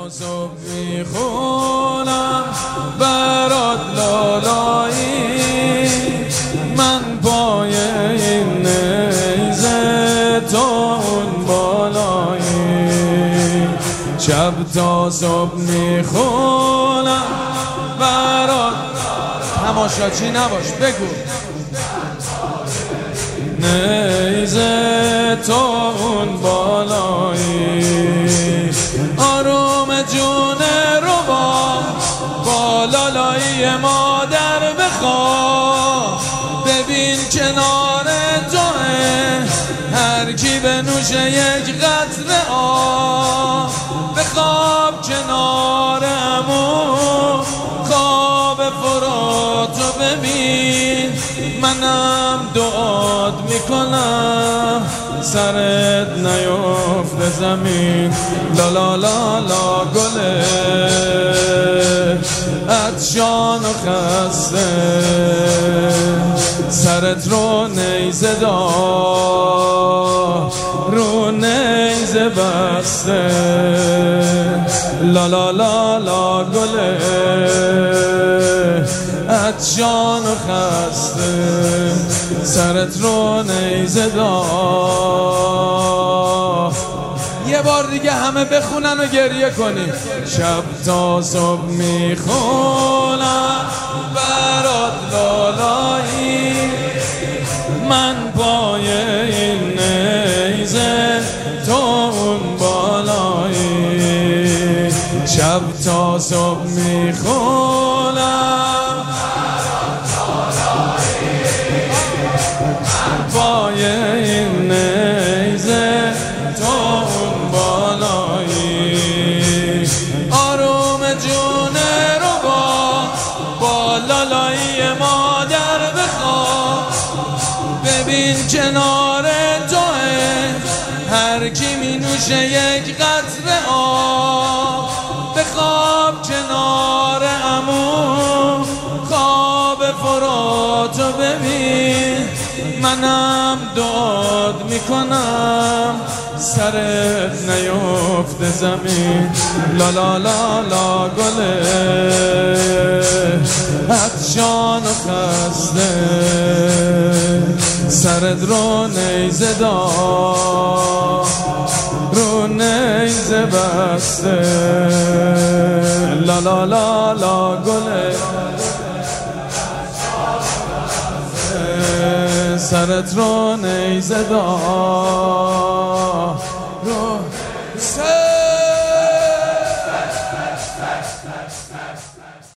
تا صبح میخونم برات لالایی، من پای این نیزه تا اون بالایی، شب تا صبح میخونم برات. تماشاچی نباش، بگو نیزه تا اون بالایی، آروم جون رو با لالایی مادر بخواه، ببین کنار توه هر کی بنوشه یک قطره آب، بخواب کنار عمو خواب فراتو ببین، منم دعات میکنم سرت نیفته زمین. لا لا لا لا گله عطشان و خسته، سرت رو نیزه دار رو نیزه بسته. لا لا لا لا گله عطشان و خسته، سرت رو نیزه دار. یه بار دیگه همه بخونن و گریه کنیم. شب تا صبح میخونم برات لالایی، من پای این نیزه تا اون بالایی، شب تا صبح میخونم پای این نیزه تا اون بالایی، آروم جون رو با لالایی مادر بخواه، ببین کنار توه هر کی می نوشه یک قطره آب، بخواب کنار عمو خواب فراتو ببین، منم دعات میکنم سرت نیفته زمین. لا لا لا لا گله عطشان و خسته، سرت رو نیزه دار رو نیزه بسته. لا لا لا لا گله سرت رو نیزه دار رو